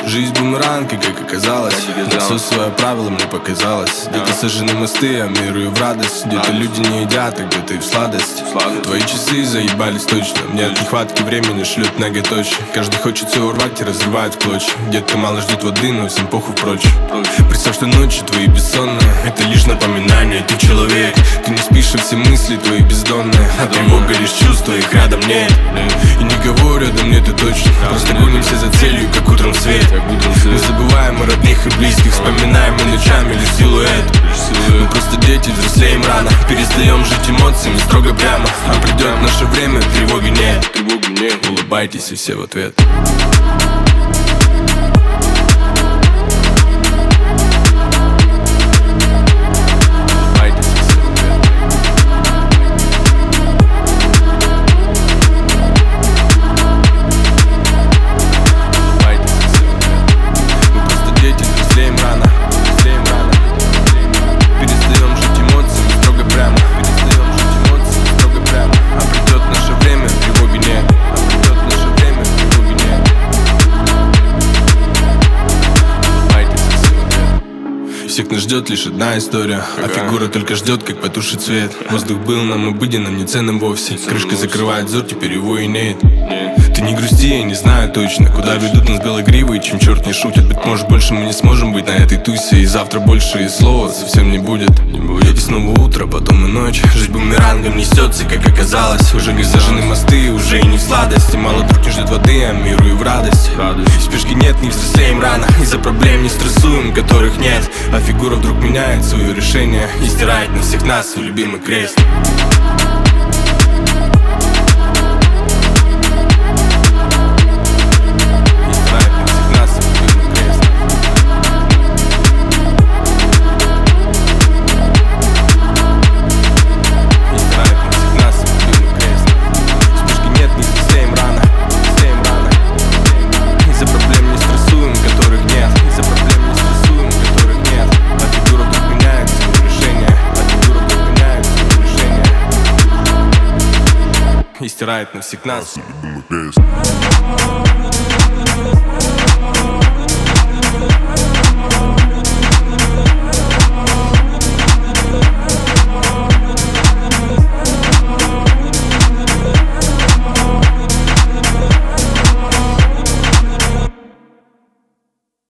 Жизнь бумеранг, и как оказалось, все свое правило мне показалось. Где-то сожжены мосты, а миру и в радость. Где-то люди не едят, а где-то и в сладость. Твои часы заебались точно. Мне от нехватки времени шлют многоточие. Каждый хочет все урвать и разрывает в клочья. Где-то мало ждет воды, но всем похуй прочь. Представь, что ночи твои бессонные — это лишь напоминание. Ты человек, ты не спишь, и все мысли твои бездонные. А тревога лишь чувства, их рядом нет. И никого рядом нету точно. Просто гонимся за целью, как утром свет. Мы забываем о родных и близких, вспоминаем мы ночами лишь силуэт. Мы просто дети, взрослеем рано. Перестаем жить эмоциями строго прямо. А придет наше время, тревоги нет. Улыбайтесь и все в ответ. Всех нас ждет лишь одна история, а фигура только ждет, как потушит свет. Воздух был нам обыденным, не ценным вовсе. Крышка закрывает взор, теперь его и нет. Ты не грусти, я не знаю точно, куда ведут нас белогривые, чем черт не шутит. Быть может, больше мы не сможем быть на этой тусе, и завтра больше и слова совсем не будет. И снова утро, потом и ночь. Жизнь бумерангом несется, как оказалось. Уже не сожжены мосты, уже и не в сладость. И мало друг не ждет воды, а миру и в радость. Спешки нет, не взрослеем рано. Из-за проблем не стрессуем, которых нет. А фигура вдруг меняет свое решение и стирает на всех нас свой любимый крест. И стирает на всех нас.